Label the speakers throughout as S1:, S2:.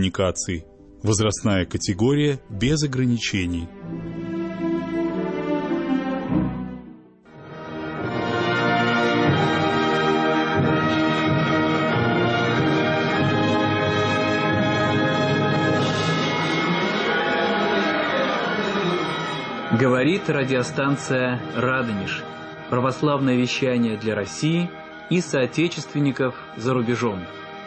S1: коммуникаций. Возрастная категория без ограничений.
S2: Говорит радиостанция «Радонеж». Православное вещание для России и соотечественников за рубежом.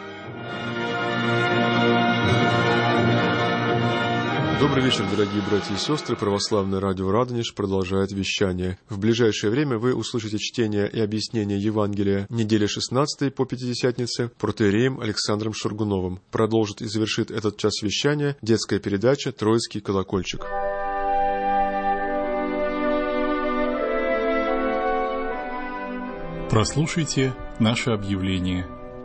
S3: Добрый вечер, дорогие братья и сестры. Православное радио «Радонеж» продолжает вещание. В ближайшее время вы услышите чтение и объяснение Евангелия недели 16 по Пятидесятнице протоиереем Александром Шаргуновым. Продолжит и завершит этот час вещания детская передача «Троицкий колокольчик».
S1: Прослушайте наше объявление.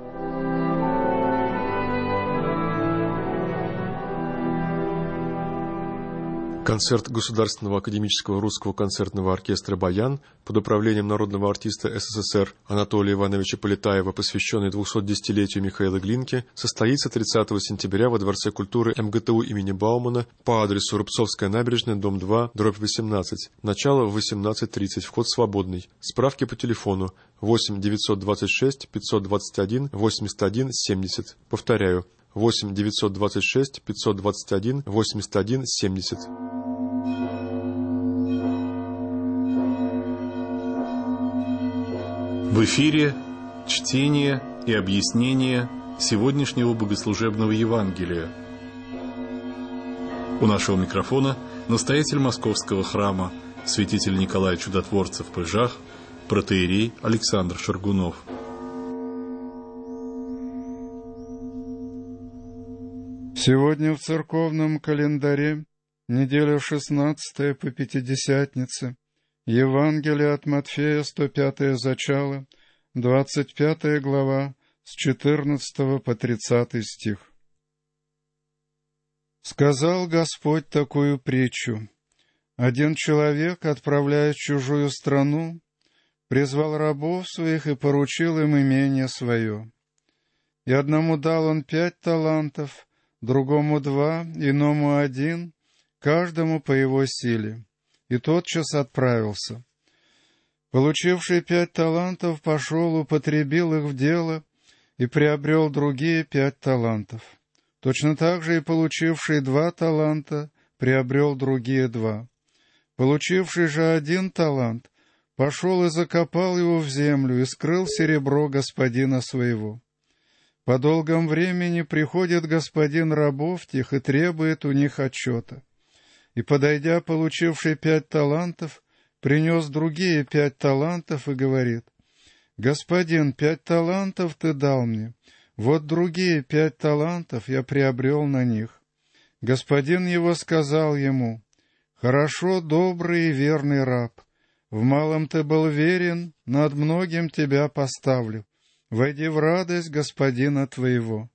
S3: Концерт Государственного академического русского концертного оркестра «Баян» под управлением народного артиста СССР Анатолия Ивановича Полетаева, посвященный 210-летию Михаила Глинки, состоится 30 сентября во Дворце культуры МГТУ имени Баумана по адресу Рубцовская набережная, дом 2, дробь 18. Начало в 18:30. Вход свободный. Справки по телефону 8 926 521 81 70. Повторяю. 8 926 521 81 70.
S1: В эфире чтение и объяснение сегодняшнего богослужебного Евангелия. У нашего микрофона настоятель Московского храма, святитель Николай Чудотворцев Пыжах, протоиерей Александр Шаргунов.
S4: Сегодня в церковном календаре неделя 16 по Пятидесятнице, Евангелие от Матфея, 105 зачало, 25 глава, с 14 по 30 стих. «Сказал Господь такую притчу. Один человек, отправляясь в чужую страну, призвал рабов своих и поручил им имение свое. И одному дал он 5 талантов, другому 2, иному 1, каждому по его силе, и тотчас отправился. Получивший 5 талантов пошел, употребил их в дело и приобрел другие 5 талантов. Точно так же и получивший 2 таланта приобрел другие 2. Получивший же 1 талант пошел и закопал его в землю и скрыл серебро господина своего. По долгом времени приходит господин рабов тех и требует у них отчета. И, подойдя, получивший 5 талантов, принес другие 5 талантов и говорит: «Господин, 5 талантов ты дал мне, вот другие 5 талантов я приобрел на них». Господин его сказал ему: «Хорошо, добрый и верный раб, в малом ты был верен, над многим тебя поставлю. Войди в радость господина твоего».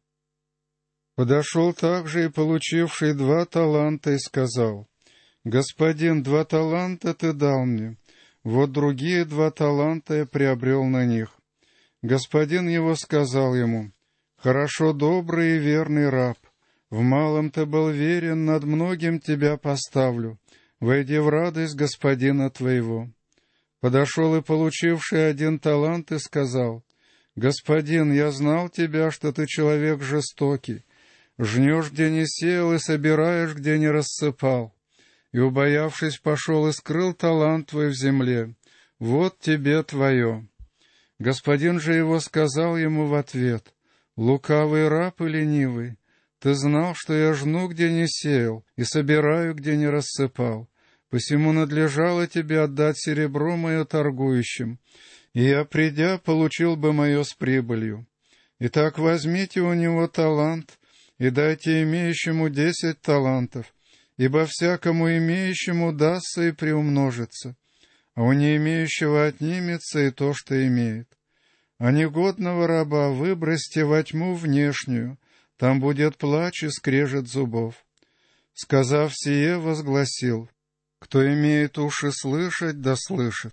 S4: Подошел также и получивший 2 таланта и сказал: «Господин, 2 таланта ты дал мне, вот другие 2 таланта я приобрел на них». Господин его сказал ему: «Хорошо, добрый и верный раб, в малом ты был верен, над многим тебя поставлю. Войди в радость господина твоего». Подошел и получивший 1 талант и сказал: «Господин, я знал тебя, что ты человек жестокий, жнешь, где не сеял, и собираешь, где не рассыпал. И, убоявшись, пошел и скрыл талант твой в земле. Вот тебе твое». Господин же его сказал ему в ответ: «Лукавый раб и ленивый, ты знал, что я жну, где не сеял, и собираю, где не рассыпал. Посему надлежало тебе отдать серебро мое торгующим, и я, придя, получил бы мое с прибылью. Итак, возьмите у него талант и дайте имеющему 10 талантов, ибо всякому имеющему дастся и приумножится, а у не имеющего отнимется и то, что имеет. А негодного раба выбросьте во тьму внешнюю, там будет плач и скрежет зубов». Сказав сие, возгласил: «Кто имеет уши слышать, да слышит».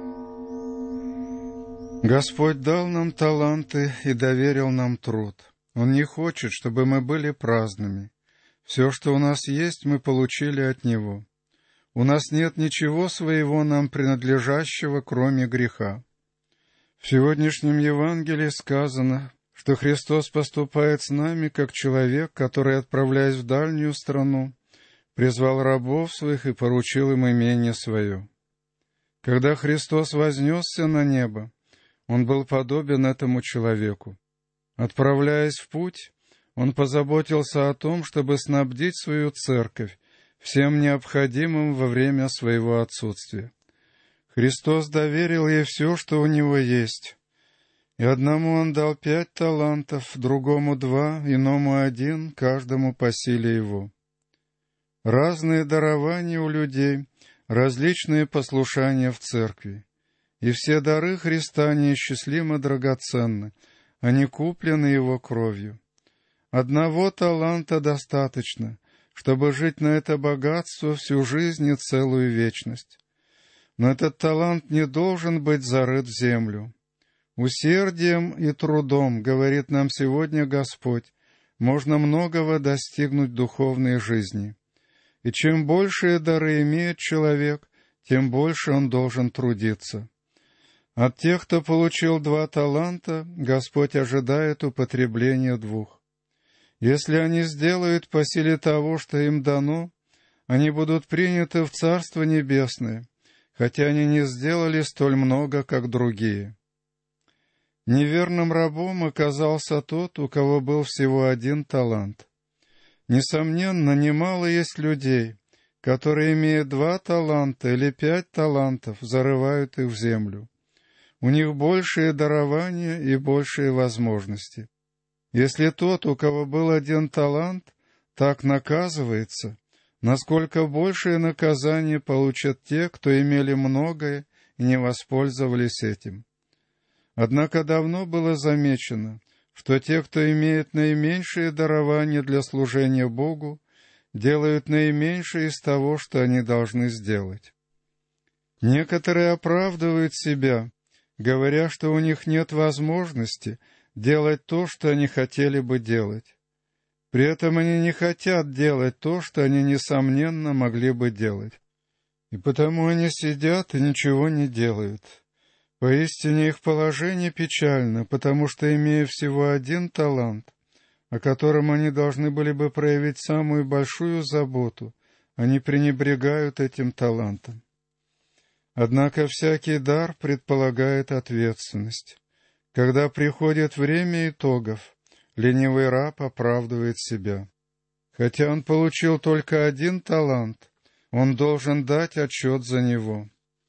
S4: Господь дал нам таланты и доверил нам труд. Он не хочет, чтобы мы были праздными. Все, что у нас есть, мы получили от Него. У нас нет ничего своего нам принадлежащего, кроме греха. В сегодняшнем Евангелии сказано, что Христос поступает с нами, как человек, который, отправляясь в дальнюю страну, призвал рабов своих и поручил им имение свое. Когда Христос вознесся на небо, Он был подобен этому человеку. Отправляясь в путь, Он позаботился о том, чтобы снабдить свою церковь всем необходимым во время своего отсутствия. Христос доверил ей все, что у Него есть. И одному Он дал 5 талантов, другому 2, иному 1, каждому по силе его. Разные дарования у людей, различные послушания в церкви. И все дары Христа неисчислимо драгоценны, они куплены Его кровью. Одного таланта достаточно, чтобы жить на это богатство всю жизнь и целую вечность. Но этот талант не должен быть зарыт в землю. Усердием и трудом, говорит нам сегодня Господь, можно многого достигнуть в духовной жизни. И чем большие дары имеет человек, тем больше он должен трудиться. От тех, кто получил 2 таланта, Господь ожидает употребления 2. Если они сделают по силе того, что им дано, они будут приняты в Царство Небесное, хотя они не сделали столь много, как другие. Неверным рабом оказался тот, у кого был всего 1 талант. Несомненно, немало есть людей, которые, имея 2 таланта или 5 талантов, зарывают их в землю. У них большие дарования и большие возможности. Если тот, у кого был 1 талант, так наказывается, насколько большее наказание получат те, кто имели многое и не воспользовались этим. Однако давно было замечено, что те, кто имеет наименьшее дарование для служения Богу, делают наименьшее из того, что они должны сделать. Некоторые оправдывают себя, говоря, что у них нет возможности делать то, что они хотели бы делать. При этом они не хотят делать то, что они, несомненно, могли бы делать. И потому они сидят и ничего не делают. Поистине их положение печально, потому что, имея всего 1 талант, о котором они должны были бы проявить самую большую заботу, они пренебрегают этим талантом. Однако всякий дар предполагает ответственность. Когда приходит время итогов, ленивый раб оправдывает себя. Хотя он получил только 1 талант, он должен дать отчет за него.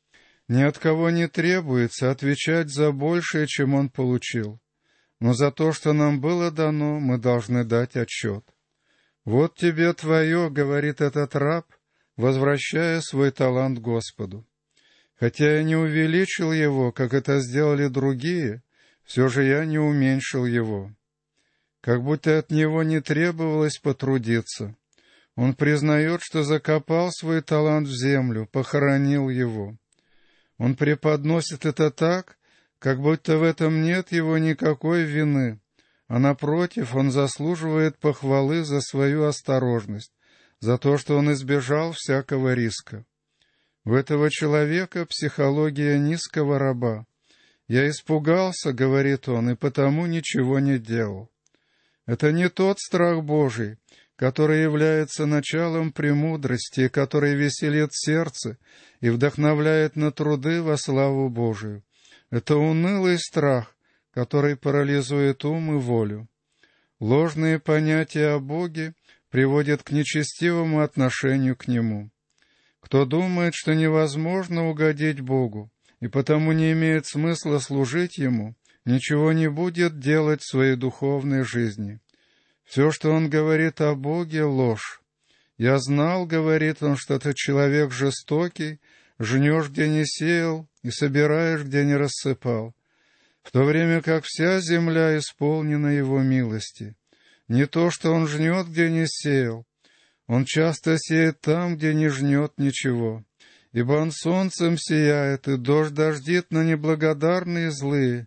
S4: Ни от кого не требуется отвечать за большее, чем он получил. Но за то, что нам было дано, мы должны дать отчет. «Вот тебе твое», — говорит этот раб, возвращая свой талант Господу. «Хотя я не увеличил его, как это сделали другие, все же я не уменьшил его». Как будто от него не требовалось потрудиться. Он признает, что закопал свой талант в землю, похоронил его. Он преподносит это так, как будто в этом нет его никакой вины, а напротив, он заслуживает похвалы за свою осторожность, за то, что он избежал всякого риска. У этого человека психология низкого раба. «Я испугался», — говорит он, — «и потому ничего не делал». Это не тот страх Божий, который является началом премудрости, который веселит сердце и вдохновляет на труды во славу Божию. Это унылый страх, который парализует ум и волю. Ложные понятия о Боге приводят к нечестивому отношению к Нему. Кто думает, что невозможно угодить Богу, и потому не имеет смысла служить Ему, ничего не будет делать в своей духовной жизни. Все, что он говорит о Боге, — ложь. «Я знал, — говорит он, — что ты человек жестокий, жнешь, где не сеял, и собираешь, где не рассыпал, в то время как вся земля исполнена Его милости. Не то, что он жнет, где не сеял, он часто сеет там, где не жнет ничего. Ибо он солнцем сияет, и дождь дождит на неблагодарные и злые,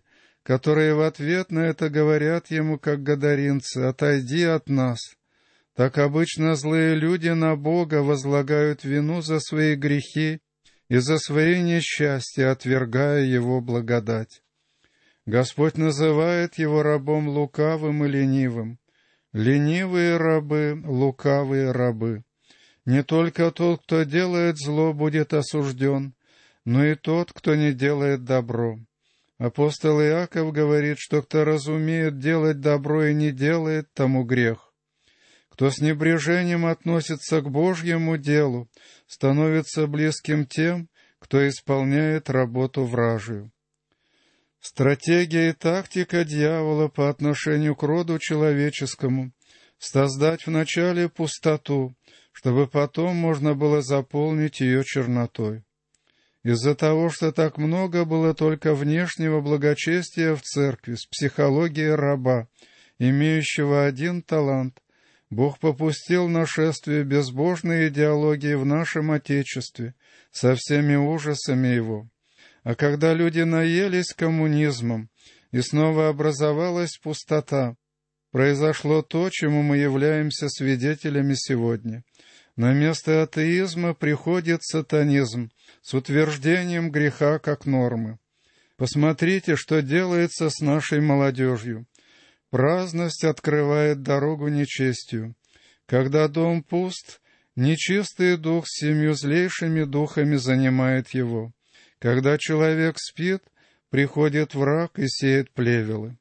S4: которые в ответ на это говорят ему, как гадаринцы: «Отойди от нас». Так обычно злые люди на Бога возлагают вину за свои грехи и за свои несчастья, отвергая Его благодать. Господь называет его рабом лукавым и ленивым. Ленивые рабы, лукавые рабы. Не только тот, кто делает зло, будет осужден, но и тот, кто не делает добро. Апостол Иаков говорит, что кто разумеет делать добро и не делает, тому грех. Кто с небрежением относится к Божьему делу, становится близким тем, кто исполняет работу вражию. Стратегия и тактика дьявола по отношению к роду человеческому — создать вначале пустоту, чтобы потом можно было заполнить ее чернотой. Из-за того, что так много было только внешнего благочестия в церкви с психологией раба, имеющего один талант, Бог попустил нашествие безбожной идеологии в нашем Отечестве со всеми ужасами его. А когда люди наелись коммунизмом, и снова образовалась пустота, произошло то, чему мы являемся свидетелями сегодня. На место атеизма приходит сатанизм с утверждением греха как нормы. Посмотрите, что делается с нашей молодежью. Праздность открывает дорогу нечестию. Когда дом пуст, нечистый дух с 7 злейшими духами занимает его. Когда человек спит, приходит враг и сеет плевелы.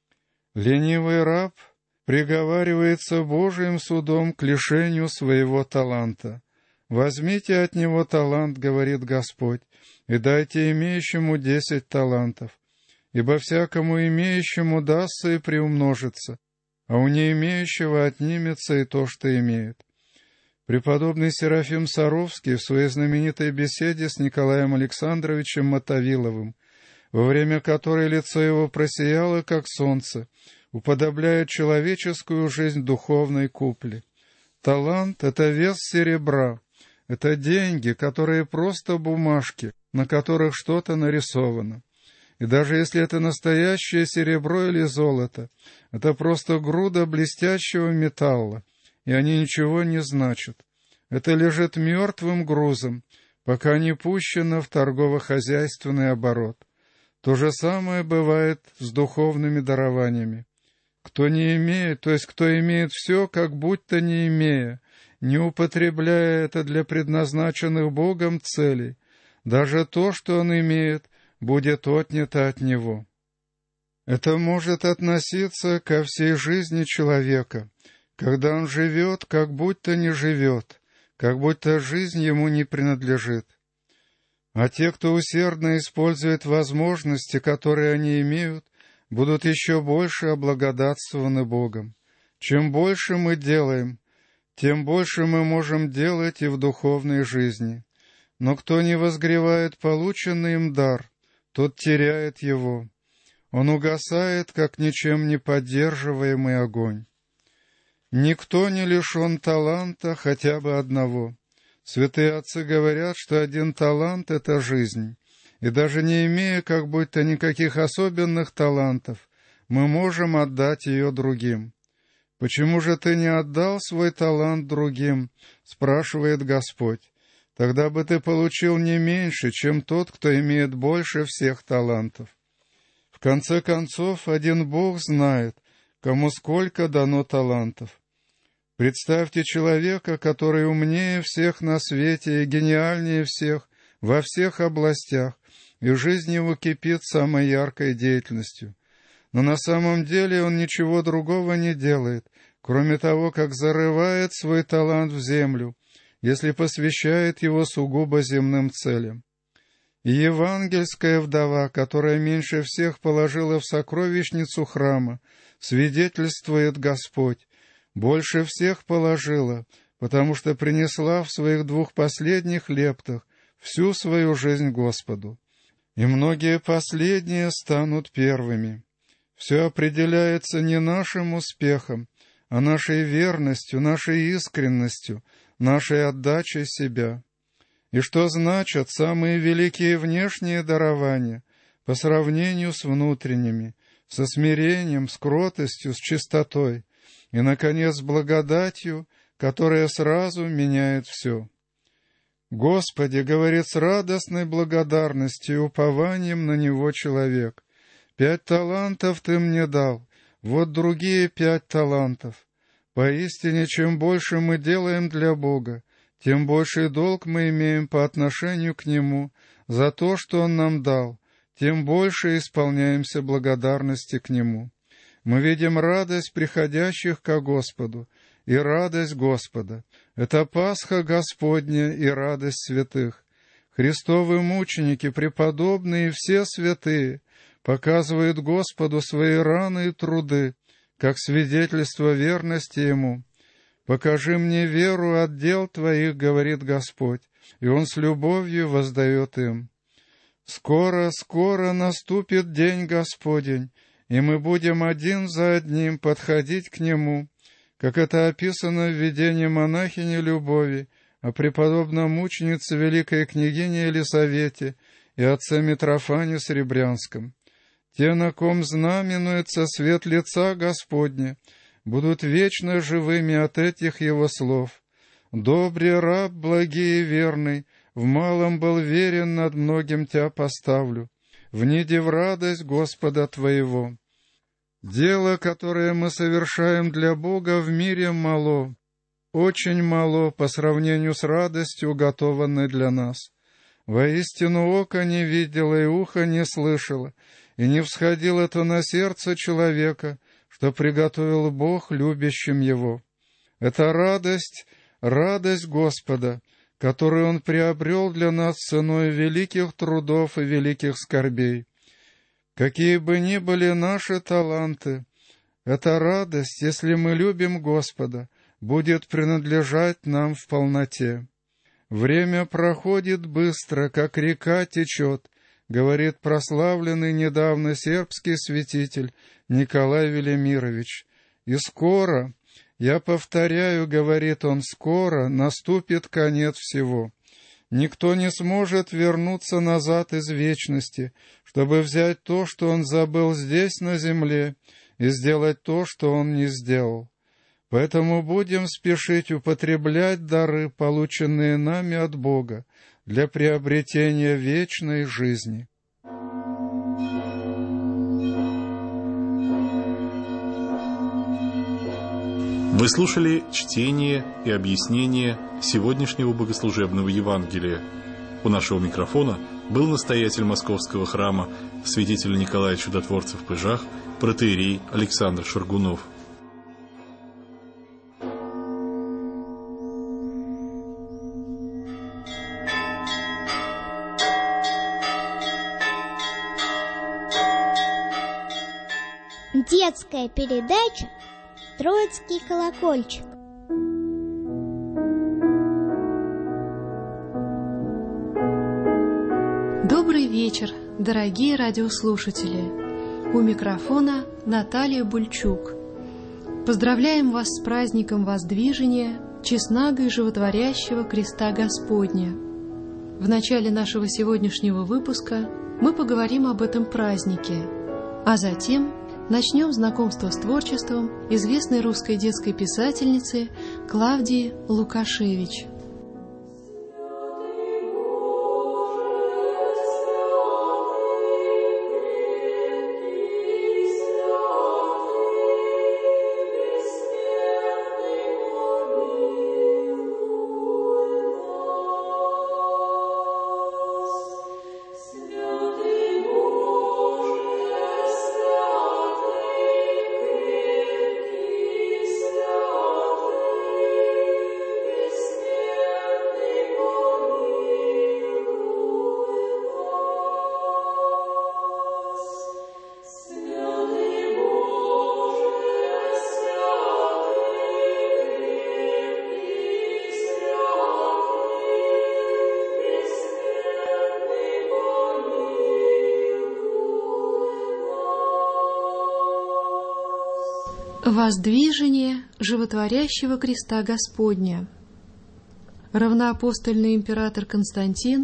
S4: Ленивый раб приговаривается Божиим судом к лишению своего таланта. «Возьмите от него талант, — говорит Господь, — и дайте имеющему 10 талантов, ибо всякому имеющему дастся и приумножится, а у не имеющего отнимется и то, что имеет». Преподобный Серафим Саровский в своей знаменитой беседе с Николаем Александровичем Мотовиловым, во время которой лицо его просияло, как солнце, уподобляет человеческую жизнь духовной купле. Талант — это вес серебра, это деньги, которые просто бумажки, на которых что-то нарисовано. И даже если это настоящее серебро или золото, это просто груда блестящего металла, и они ничего не значат. Это лежит мертвым грузом, пока не пущено в торгово-хозяйственный оборот. То же самое бывает с духовными дарованиями. Кто не имеет, то есть кто имеет все, как будто не имея, не употребляя это для предназначенных Богом целей, даже то, что он имеет, будет отнято от него. Это может относиться ко всей жизни человека, когда он живет, как будто не живет, как будто жизнь ему не принадлежит. А те, кто усердно использует возможности, которые они имеют, будут еще больше облагодатствованы Богом. Чем больше мы делаем, тем больше мы можем делать и в духовной жизни. Но кто не возгревает полученный им дар, тот теряет его. Он угасает, как ничем не поддерживаемый огонь. Никто не лишен таланта хотя бы одного. Святые отцы говорят, что один талант — это жизнь. И даже не имея как будто никаких особенных талантов, мы можем отдать ее другим. «Почему же ты не отдал свой талант другим?» — спрашивает Господь. «Тогда бы ты получил не меньше, чем тот, кто имеет больше всех талантов». В конце концов, один Бог знает, кому сколько дано талантов. Представьте человека, который умнее всех на свете и гениальнее всех во всех областях, и жизнь его кипит самой яркой деятельностью. Но на самом деле он ничего другого не делает, кроме того, как зарывает свой талант в землю, если посвящает его сугубо земным целям. И евангельская вдова, которая меньше всех положила в сокровищницу храма, свидетельствует Господь, больше всех положила, потому что принесла в своих 2 последних лептах всю свою жизнь Господу. И многие последние станут первыми. Все определяется не нашим успехом, а нашей верностью, нашей искренностью, нашей отдачей себя. И что значат самые великие внешние дарования, по сравнению с внутренними, со смирением, с кротостью, с чистотой и, наконец, с благодатью, которая сразу меняет все. «Господи, — говорит с радостной благодарностью и упованием на Него человек, — 5 талантов Ты мне дал, вот другие 5 талантов. Поистине, чем больше мы делаем для Бога, тем больший долг мы имеем по отношению к Нему за то, что Он нам дал, тем больше исполняемся благодарности к Нему. Мы видим радость приходящих ко Господу и радость Господа. Это Пасха Господня и радость святых. Христовы мученики, преподобные и все святые показывают Господу свои раны и труды, как свидетельство верности Ему. «Покажи мне веру от дел Твоих, — говорит Господь, — и Он с любовью воздает им». Скоро, скоро наступит день Господень, и мы будем один за одним подходить к Нему, как это описано в видении монахини Любови о преподобно-мученице великой княгине Елисавете и отце Митрофане Сребрянском. Те, на ком знаменуется свет лица Господня, будут вечно живыми от этих Его слов. «Добрый раб, благий и верный, в малом был верен, над многим Тя поставлю. Вниди в радость Господа Твоего». Дело, которое мы совершаем для Бога в мире, мало, очень мало по сравнению с радостью, уготованной для нас. Воистину, око не видело и ухо не слышало, и не всходило это на сердце человека, что приготовил Бог любящим Его. Это радость Господа, которую Он приобрел для нас ценой великих трудов и великих скорбей. Какие бы ни были наши таланты, эта радость, если мы любим Господа, будет принадлежать нам в полноте. Время проходит быстро, как река течет, говорит прославленный недавно сербский святитель Николай Велимирович. И скоро, я повторяю, говорит он, скоро наступит конец всего. Никто не сможет вернуться назад из вечности, чтобы взять то, что он забыл здесь на земле, и сделать то, что он не сделал. Поэтому будем спешить употреблять дары, полученные нами от Бога, для приобретения вечной жизни.
S1: Вы слушали чтение и объяснение сегодняшнего богослужебного Евангелия. У нашего микрофона был настоятель Московского храма святитель Николай Чудотворцев в Пыжах, протоиерей Александр Шаргунов.
S5: Детская передача «Троицкий колокольчик».
S6: Добрый вечер, дорогие радиослушатели! У микрофона Наталья Бульчук. Поздравляем вас с праздником Воздвижения, честного и животворящего креста Господня. В начале нашего сегодняшнего выпуска мы поговорим об этом празднике, а затем начнем знакомство с творчеством известной русской детской писательницы Клавдии Лукашевич. Воздвижение животворящего креста Господня. Равноапостольный император Константин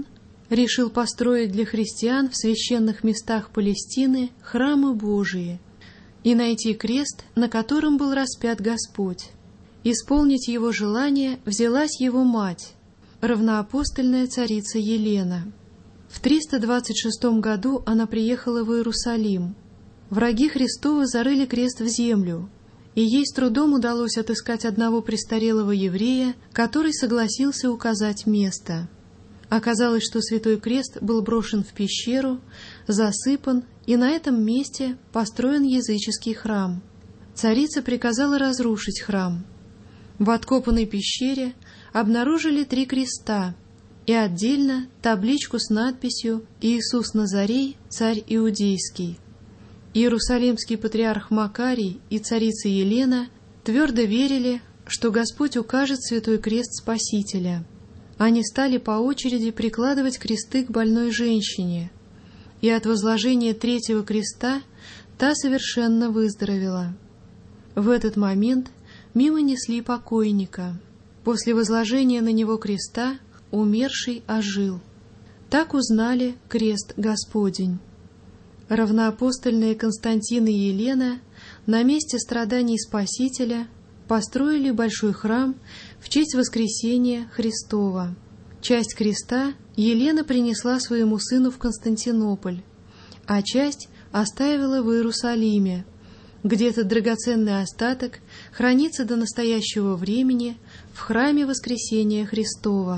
S6: решил построить для христиан в священных местах Палестины храмы Божии и найти крест, на котором был распят Господь. Исполнить его желание взялась его мать, равноапостольная царица Елена. В 326 году она приехала в Иерусалим. Враги Христовы зарыли крест в землю, и ей с трудом удалось отыскать одного престарелого еврея, который согласился указать место. Оказалось, что Святой Крест был брошен в пещеру, засыпан, и на этом месте построен языческий храм. Царица приказала разрушить храм. В откопанной пещере обнаружили 3 креста и отдельно табличку с надписью «Иисус Назарей, царь иудейский». Иерусалимский патриарх Макарий и царица Елена твердо верили, что Господь укажет Святой Крест Спасителя. Они стали по очереди прикладывать кресты к больной женщине, и от возложения 3-го креста та совершенно выздоровела. В этот момент мимо несли покойника. После возложения на него креста умерший ожил. Так узнали крест Господень. Равноапостольные Константин и Елена на месте страданий Спасителя построили большой храм в честь воскресения Христова. Часть креста Елена принесла своему сыну в Константинополь, а часть оставила в Иерусалиме, где этот драгоценный остаток хранится до настоящего времени в храме Воскресения Христова.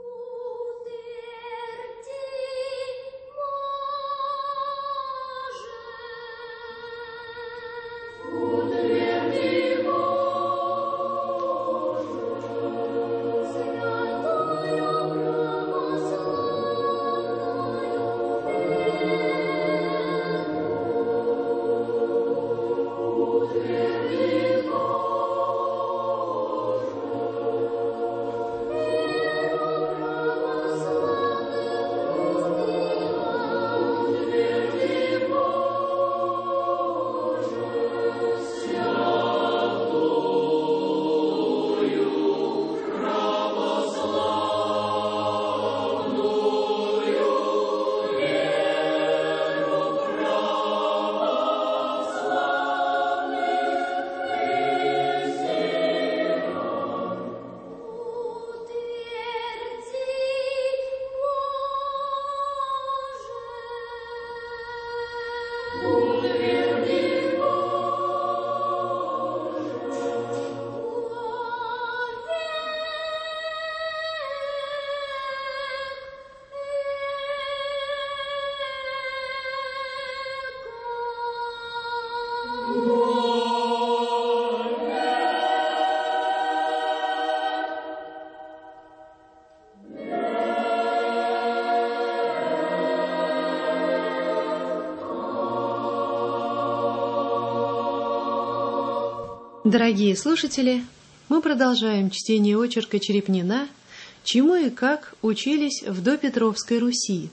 S6: Дорогие слушатели, мы продолжаем чтение очерка Черепнина «Чему и как учились в допетровской Руси».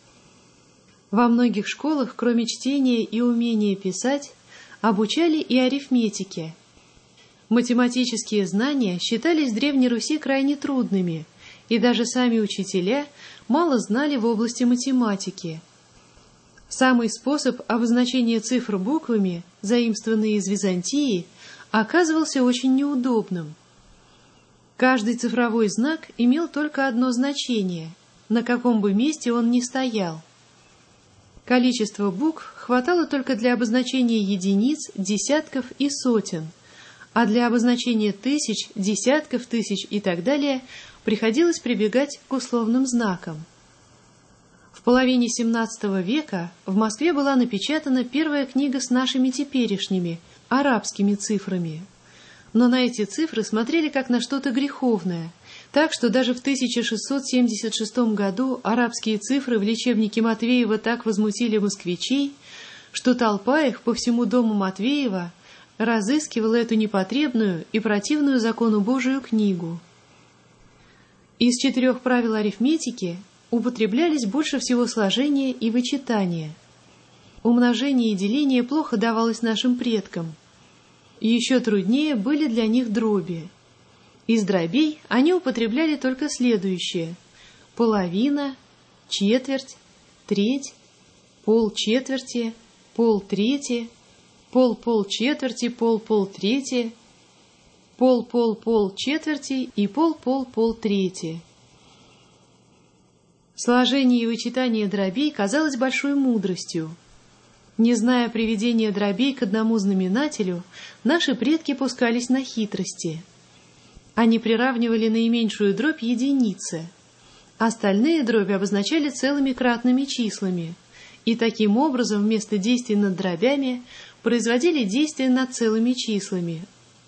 S6: Во многих школах, кроме чтения и умения писать, обучали и арифметике. Математические знания считались в Древней Руси крайне трудными, и даже сами учителя мало знали в области математики. Самый способ обозначения цифр буквами, заимствованный из Византии, оказывался очень неудобным. Каждый цифровой знак имел только одно значение, на каком бы месте он ни стоял. Количество букв хватало только для обозначения единиц, десятков и сотен, а для обозначения тысяч, десятков тысяч и так далее приходилось прибегать к условным знакам. В половине XVII века в Москве была напечатана первая книга с нашими теперешними, арабскими цифрами. Но на эти цифры смотрели как на что-то греховное, так что даже в 1676 году арабские цифры в лечебнике Матвеева так возмутили москвичей, что толпа их по всему дому Матвеева разыскивала эту непотребную и противную закону Божию книгу. Из 4 правил арифметики употреблялись больше всего сложение и вычитание. Умножение и деление плохо давалось нашим предкам. Еще труднее были для них дроби. Из дробей они употребляли только следующее: половина, четверть, треть, полчетверти, полтрети, полполчетверти, полполтрети, полполполчетверти и полполполтрети. Сложение и вычитание дробей казалось большой мудростью. Не зная приведения дробей к одному знаменателю, наши предки пускались на хитрости. Они приравнивали наименьшую дробь единице. Остальные дроби обозначали целыми кратными числами, и таким образом вместо действий над дробями производили действия над целыми числами.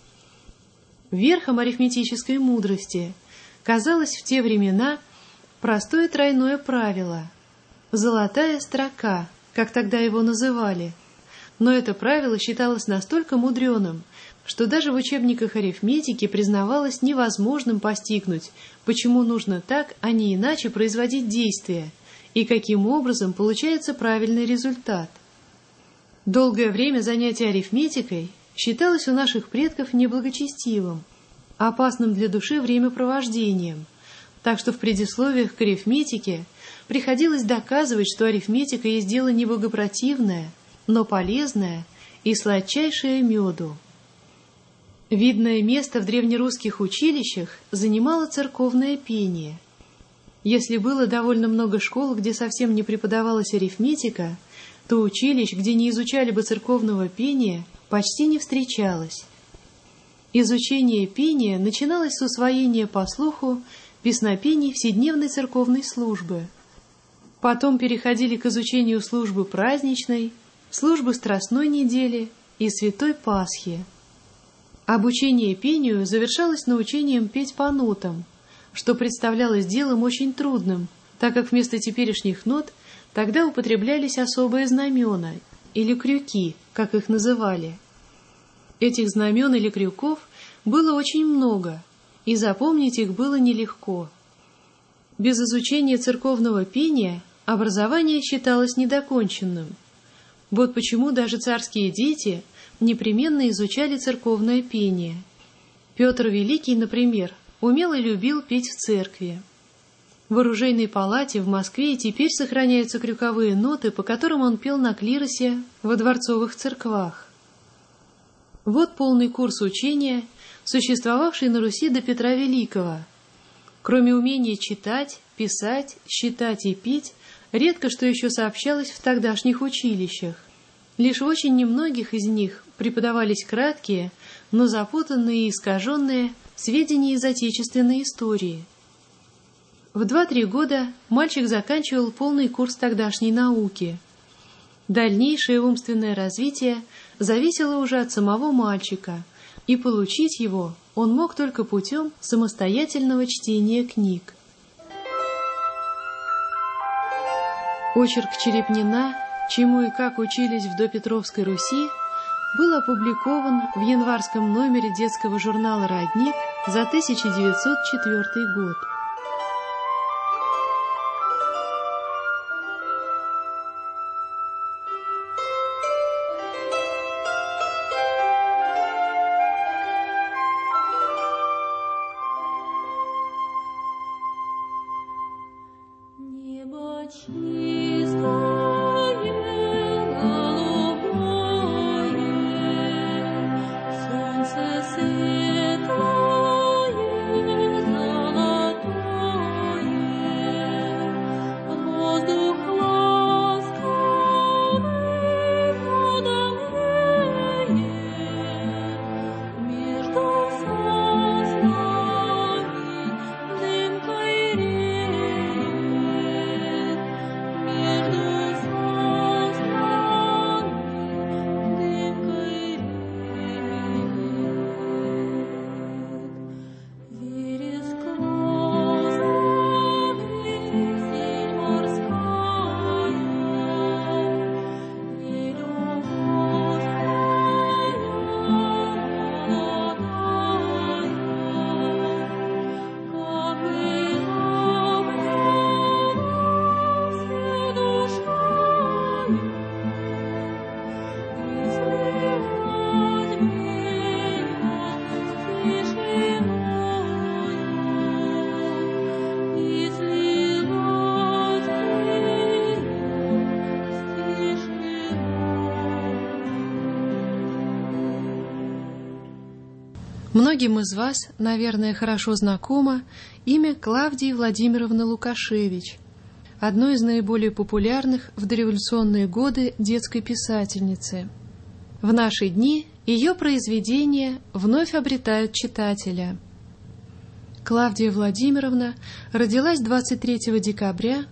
S6: Верхом арифметической мудрости казалось в те времена простое тройное правило – «золотая строка», как тогда его называли. Но это правило считалось настолько мудреным, что даже в учебниках арифметики признавалось невозможным постигнуть, почему нужно так, а не иначе производить действия, и каким образом получается правильный результат. Долгое время занятие арифметикой считалось у наших предков неблагочестивым, опасным для души времяпровождением, так что в предисловиях к арифметике приходилось доказывать, что арифметика есть дело неблагопротивное, но полезное и сладчайшее меду. Видное место в древнерусских училищах занимало церковное пение. Если было довольно много школ, где совсем не преподавалась арифметика, то училищ, где не изучали бы церковного пения, почти не встречалось. Изучение пения начиналось с усвоения по слуху песнопений вседневной церковной службы. Потом переходили к изучению службы праздничной, службы Страстной недели и Святой Пасхи. Обучение пению завершалось научением петь по нотам, что представлялось делом очень трудным, так как вместо теперешних нот тогда употреблялись особые знамена, или крюки, как их называли. Этих знамен или крюков было очень много, и запомнить их было нелегко. Без изучения церковного пения образование считалось недоконченным. Вот почему даже царские дети непременно изучали церковное пение. Петр Великий, например, умел и любил петь в церкви. В оружейной палате в Москве и теперь сохраняются крюковые ноты, по которым он пел на клиросе во дворцовых церквах. Вот полный курс учения, существовавший на Руси до Петра Великого. Кроме умения читать, писать, считать и петь, редко что еще сообщалось в тогдашних училищах. Лишь в очень немногих из них преподавались краткие, но запутанные и искаженные сведения из отечественной истории. В 2-3 года мальчик заканчивал полный курс тогдашней науки. Дальнейшее умственное развитие зависело уже от самого мальчика, и получить его он мог только путем самостоятельного чтения книг. Очерк Черепнина, чему и как учились в допетровской Руси, был опубликован в январском номере детского журнала «Родник» за 1904 год. Многим из вас, наверное, хорошо знакомо имя Клавдии Владимировны Лукашевич, одной из наиболее популярных в дореволюционные годы детской писательницы. В наши дни ее произведения вновь обретают читателя. Клавдия Владимировна родилась 23 декабря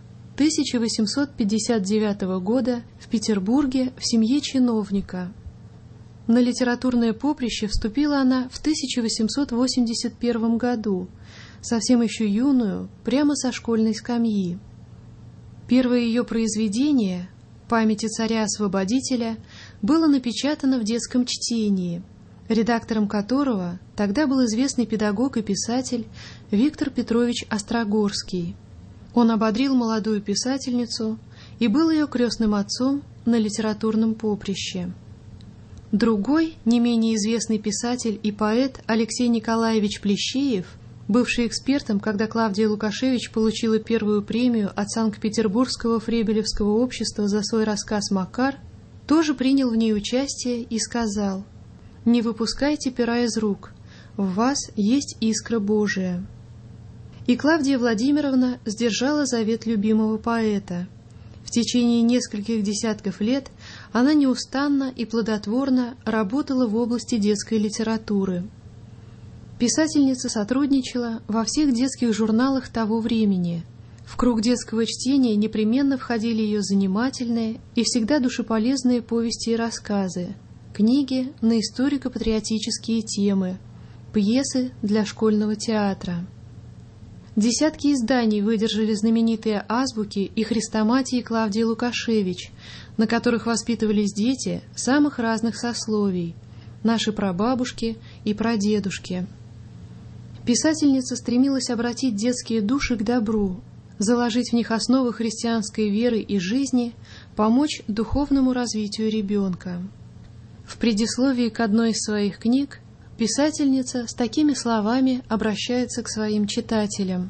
S6: 1859 года в Петербурге в семье чиновника. На литературное поприще вступила она в 1881 году, совсем еще юную, прямо со школьной скамьи. Первое ее произведение «Памяти царя-освободителя» было напечатано в детском чтении, редактором которого тогда был известный педагог и писатель Виктор Петрович Острогорский. Он ободрил молодую писательницу и был ее крестным отцом на литературном поприще. Другой, не менее известный писатель и поэт Алексей Николаевич Плещеев, бывший экспертом, когда Клавдия Лукашевич получила первую премию от Санкт-Петербургского Фребелевского общества за свой рассказ «Макар», тоже принял в ней участие и сказал: «Не выпускайте пера из рук, в вас есть искра Божия». И Клавдия Владимировна сдержала завет любимого поэта. В течение нескольких десятков лет она неустанно и плодотворно работала в области детской литературы. Писательница сотрудничала во всех детских журналах того времени. В круг детского чтения непременно входили ее занимательные и всегда душеполезные повести и рассказы, книги на историко-патриотические темы, пьесы для школьного театра. Десятки изданий выдержали знаменитые азбуки и хрестоматии Клавдии Лукашевич, на которых воспитывались дети самых разных сословий, наши прабабушки и прадедушки. Писательница стремилась обратить детские души к добру, заложить в них основы христианской веры и жизни, помочь духовному развитию ребенка. В предисловии к одной из своих книг писательница с такими словами обращается к своим читателям.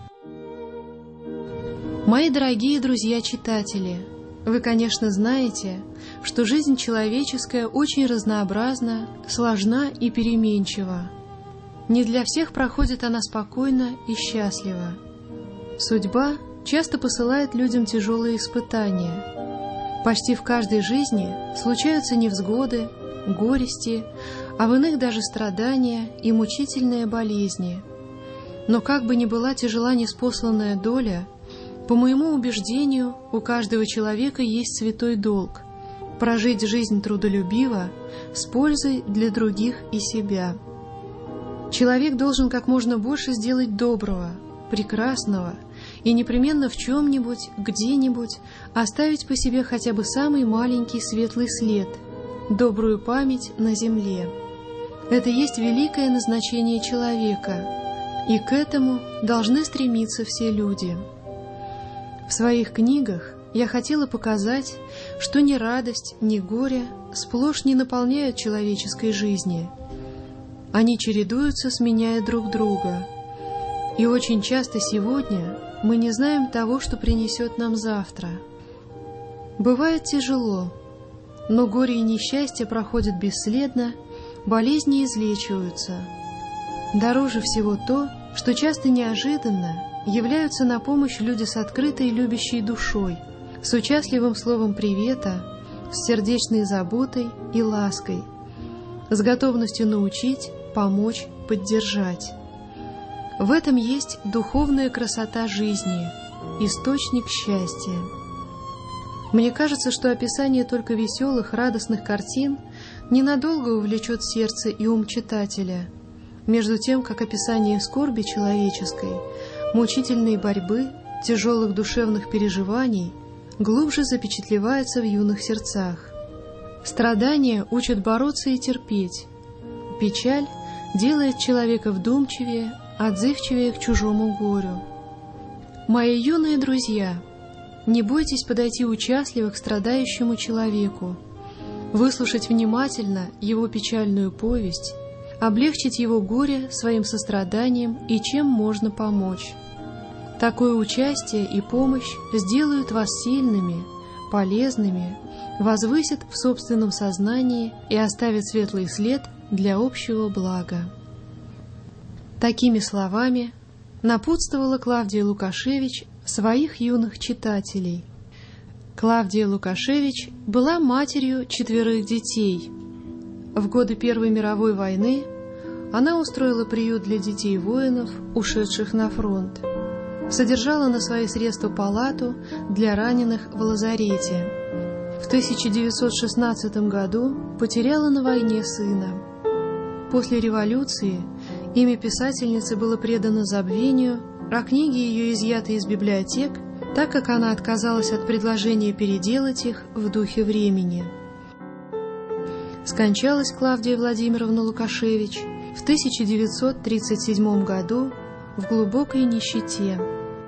S6: «Мои дорогие друзья-читатели, вы, конечно, знаете, что жизнь человеческая очень разнообразна, сложна и переменчива. Не для всех проходит она спокойно и счастливо. Судьба часто посылает людям тяжелые испытания. Почти в каждой жизни случаются невзгоды, горести, а в иных даже страдания и мучительные болезни. Но как бы ни была тяжела неспосланная доля, по моему убеждению, у каждого человека есть святой долг – прожить жизнь трудолюбиво, с пользой для других и себя. Человек должен как можно больше сделать доброго, прекрасного и непременно в чем-нибудь, где-нибудь оставить по себе хотя бы самый маленький светлый след, добрую память на земле. Это есть великое назначение человека, и к этому должны стремиться все люди. В своих книгах я хотела показать, что ни радость, ни горе сплошь не наполняют человеческой жизни. Они чередуются, сменяя друг друга. И очень часто сегодня мы не знаем того, что принесет нам завтра. Бывает тяжело, но горе и несчастье проходят бесследно, болезни излечиваются. Дороже всего то, что часто неожиданно являются на помощь люди с открытой любящей душой, с участливым словом привета, с сердечной заботой и лаской, с готовностью научить, помочь, поддержать. В этом есть духовная красота жизни, источник счастья. Мне кажется, что описание только веселых, радостных картин ненадолго увлечет сердце и ум читателя, между тем, как описание скорби человеческой, мучительной борьбы, тяжелых душевных переживаний глубже запечатлевается в юных сердцах. Страдания учат бороться и терпеть. Печаль делает человека вдумчивее, отзывчивее к чужому горю. Мои юные друзья, не бойтесь подойти участливо к страдающему человеку, выслушать внимательно его печальную повесть, облегчить его горе своим состраданием и чем можно помочь. Такое участие и помощь сделают вас сильными, полезными, возвысят в собственном сознании и оставят светлый след для общего блага. Такими словами напутствовала Клавдия Лукашевич своих юных читателей. Клавдия Лукашевич была матерью 4 детей. В годы Первой мировой войны она устроила приют для детей воинов, ушедших на фронт. Содержала на свои средства палату для раненых в лазарете. В 1916 году потеряла на войне сына. После революции имя писательницы было предано забвению, а книги ее изъяты из библиотек, так как она отказалась от предложения переделать их в духе времени. Скончалась Клавдия Владимировна Лукашевич в 1937 году в глубокой нищете.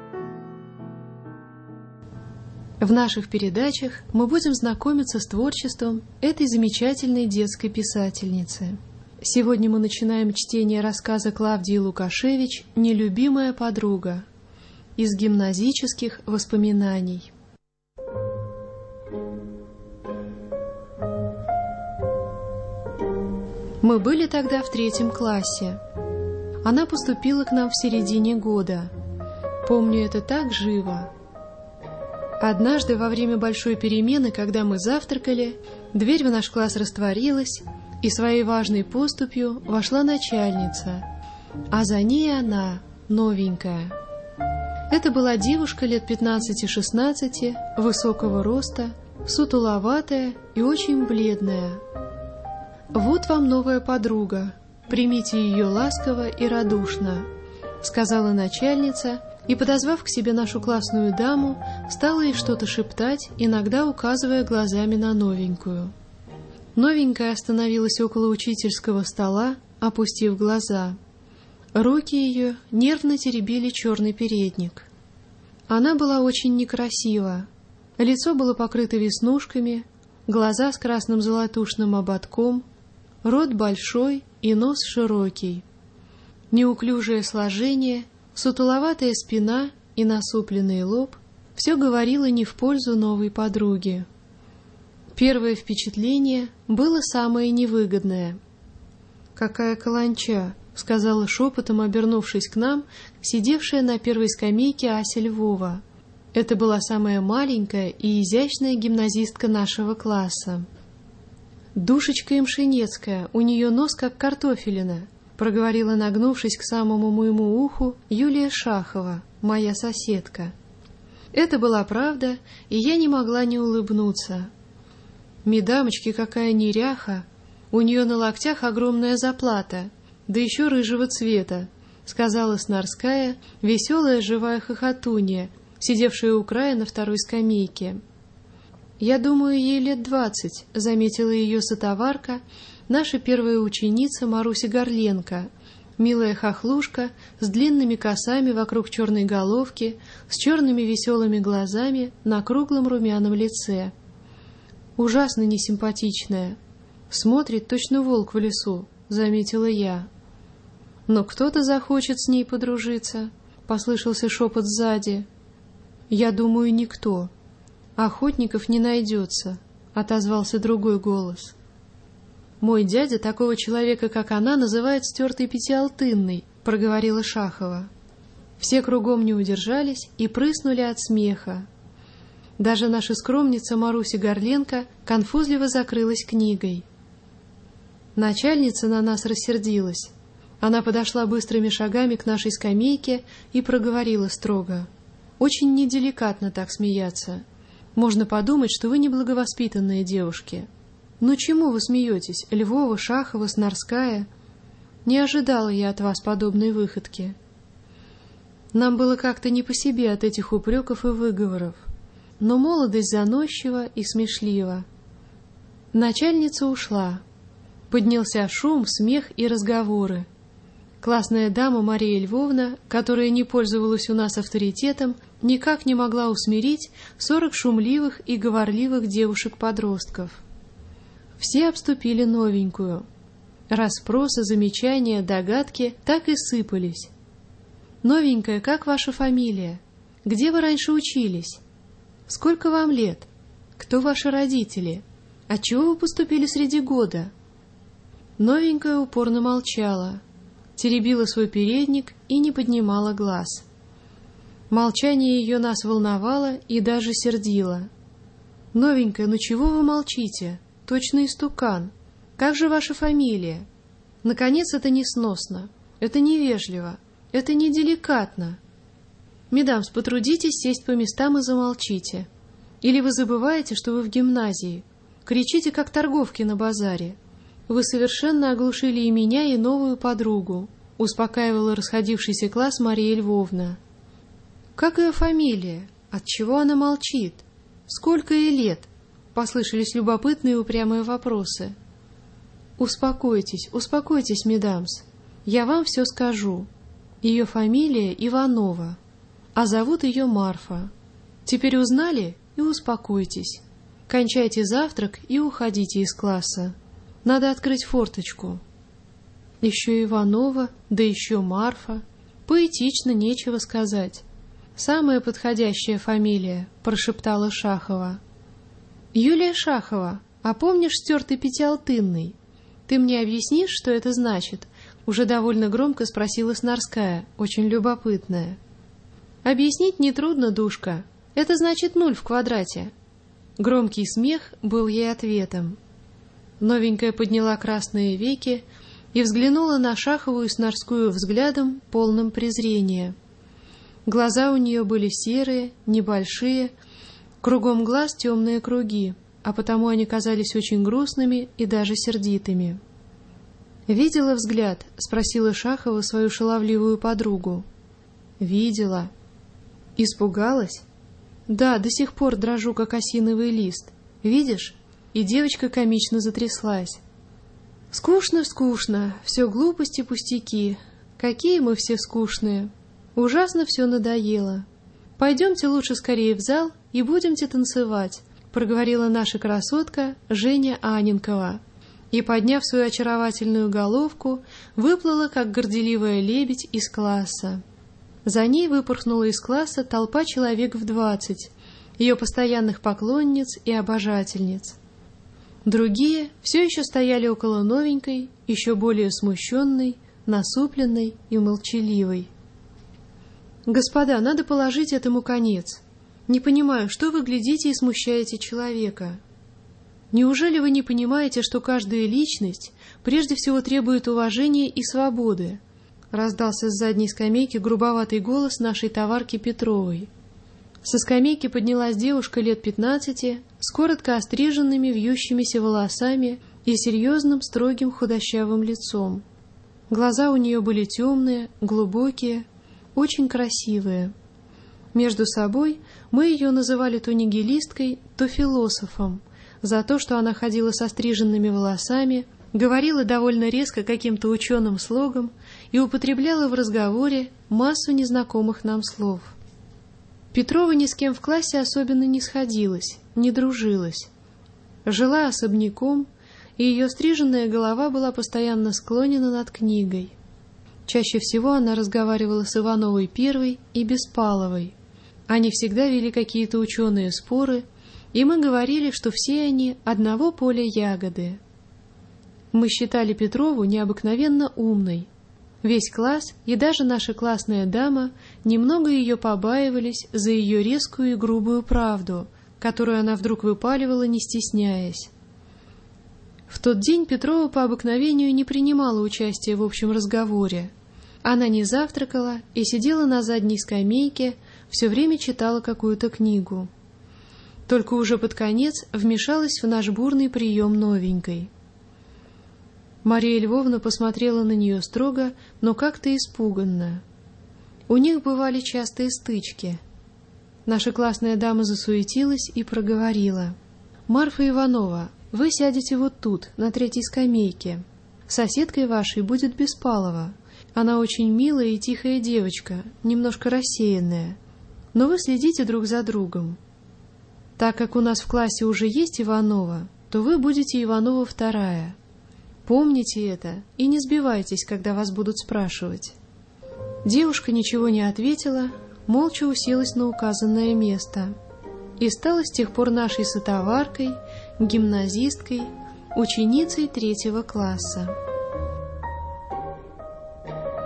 S6: В наших передачах мы будем знакомиться с творчеством этой замечательной детской писательницы. Сегодня мы начинаем чтение рассказа Клавдии Лукашевич «Нелюбимая подруга» из гимназических воспоминаний. Мы были тогда в 3 классе. Она поступила к нам в середине года. Помню это так живо. Однажды во время большой перемены, когда мы завтракали, дверь в наш класс растворилась, и своей важной поступью вошла начальница, а за ней она, новенькая. Это была девушка лет 15-16, высокого роста, сутуловатая и очень бледная. «Вот вам новая подруга, примите ее ласково и радушно», — сказала начальница, и, подозвав к себе нашу классную даму, стала ей что-то шептать, иногда указывая глазами на новенькую. Новенькая остановилась около учительского стола, опустив глаза. Руки ее нервно теребили черный передник. Она была очень некрасива. Лицо было покрыто веснушками, глаза с красным золотушным ободком, рот большой и нос широкий. Неуклюжее сложение, сутуловатая спина и насупленный лоб — все говорило не в пользу новой подруги. Первое впечатление было самое невыгодное. «Какая каланча!» — сказала шепотом, обернувшись к нам, сидевшая на первой скамейке Ася Львова. Это была самая маленькая и изящная гимназистка нашего класса. «Душечка Имшинецкая, у нее нос как картофелина», — проговорила, нагнувшись к самому моему уху, Юлия Шахова, моя соседка. Это была правда, и я не могла не улыбнуться. «Медамочки, какая неряха! У нее на локтях огромная заплата, да еще рыжего цвета», — сказала Снарская, веселая живая хохотунья, сидевшая у края на второй скамейке. «Я думаю, ей лет 20, — заметила ее сотоварка, наша первая ученица Маруся Горленко, милая хохлушка с длинными косами вокруг черной головки, с черными веселыми глазами на круглом румяном лице. Ужасно несимпатичная. Смотрит точно волк в лесу, — заметила я. Но кто-то захочет с ней подружиться, — послышался шепот сзади. Я думаю, никто. Охотников не найдется, — отозвался другой голос. Мой дядя такого человека, как она, называет стертой пятиалтынной, — проговорила Шахова. Все кругом не удержались и прыснули от смеха. Даже наша скромница Маруся Горленко конфузливо закрылась книгой. Начальница на нас рассердилась. Она подошла быстрыми шагами к нашей скамейке и проговорила строго. «Очень неделикатно так смеяться. Можно подумать, что вы неблаговоспитанные девушки. Ну чему вы смеетесь, Львова, Шахова, Снарская? Не ожидала я от вас подобной выходки». Нам было как-то не по себе от этих упреков и выговоров. Но молодость заносчива и смешлива. Начальница ушла. Поднялся шум, смех и разговоры. Классная дама Мария Львовна, которая не пользовалась у нас авторитетом, никак не могла усмирить 40 шумливых и говорливых девушек-подростков. Все обступили новенькую. Расспросы, замечания, догадки так и сыпались. «Новенькая, как ваша фамилия? Где вы раньше учились? Сколько вам лет? Кто ваши родители? Отчего вы поступили среди года?» Новенькая упорно молчала. теребила свой передник и не поднимала глаз. Молчание ее нас волновало и даже сердило. «Новенькая, ну чего вы молчите? Точно истукан. Как же ваша фамилия? Наконец, это несносно, это невежливо, это неделикатно. Медамс, потрудитесь сесть по местам и замолчите. Или вы забываете, что вы в гимназии? Кричите, как торговки на базаре. Вы совершенно оглушили и меня, и новую подругу», — успокаивала расходившийся класс Мария Львовна. «Как ее фамилия? Отчего она молчит? Сколько ей лет?» — послышались любопытные и упрямые вопросы. «Успокойтесь, успокойтесь, медамс. Я вам все скажу. Ее фамилия Иванова, а зовут ее Марфа. Теперь узнали и успокойтесь. Кончайте завтрак и уходите из класса. Надо открыть форточку». Еще Иванова, да еще Марфа. Поэтично, нечего сказать. «Самая подходящая фамилия», — прошептала Шахова. «Юлия Шахова, а помнишь стертый пятиалтынный? Ты мне объяснишь, что это значит?» Уже довольно громко спросила Снарская, очень любопытная. «Объяснить нетрудно, душка. Это значит 0 в квадрате». Громкий смех был ей ответом. Новенькая подняла красные веки и взглянула на Шахову и Снарскую взглядом, полным презрения. Глаза у нее были серые, небольшие, кругом глаз темные круги, а потому они казались очень грустными и даже сердитыми. «Видела взгляд?» — спросила Шахова свою шаловливую подругу. «Видела». «Испугалась?» «Да, до сих пор дрожу, как осиновый лист. Видишь?» И девочка комично затряслась. «Скучно, скучно, все глупости, пустяки. Какие мы все скучные. Ужасно все надоело. Пойдемте лучше скорее в зал и будемте танцевать», проговорила наша красотка Женя Аненкова. И, подняв свою очаровательную головку, выплыла, как горделивая лебедь, из класса. За ней выпорхнула из класса толпа человек в 20, ее постоянных поклонниц и обожательниц. Другие все еще стояли около новенькой, еще более смущенной, насупленной и молчаливой. «Господа, надо положить этому конец. Не понимаю, что вы глядите и смущаете человека. Неужели вы не понимаете, что каждая личность прежде всего требует уважения и свободы?» Раздался с задней скамейки грубоватый голос нашей товарки Петровой. Со скамейки поднялась девушка лет 15, с коротко остриженными вьющимися волосами и серьезным, строгим, худощавым лицом. Глаза у нее были темные, глубокие, очень красивые. Между собой мы ее называли то нигилисткой, то философом, за то, что она ходила со стриженными волосами, говорила довольно резко каким-то ученым слогом и употребляла в разговоре массу незнакомых нам слов. Петрова ни с кем в классе особенно не сходилась, не дружилась. Жила особняком, и ее стриженная голова была постоянно склонена над книгой. Чаще всего она разговаривала с Ивановой Первой и Беспаловой. Они всегда вели какие-то ученые споры, и мы говорили, что все они одного поля ягоды. Мы считали Петрову необыкновенно умной. Весь класс и даже наша классная дама немного ее побаивались за ее резкую и грубую правду, которую она вдруг выпаливала, не стесняясь. В тот день Петрова по обыкновению не принимала участия в общем разговоре. Она не завтракала и сидела на задней скамейке, все время читала какую-то книгу. Только уже под конец вмешалась в наш бурный прием новенькой. Мария Львовна посмотрела на нее строго, но как-то испуганно. У них бывали частые стычки. Наша классная дама засуетилась и проговорила: «Марфа Иванова, вы сядете вот тут, на третьей скамейке. Соседкой вашей будет Беспалова. Она очень милая и тихая девочка, немножко рассеянная. Но вы следите друг за другом. Так как у нас в классе уже есть Иванова, то вы будете Иванова вторая. Помните это и не сбивайтесь, когда вас будут спрашивать». Девушка ничего не ответила, молча уселась на указанное место и стала с тех пор нашей сотоваркой, гимназисткой, ученицей 3 класса.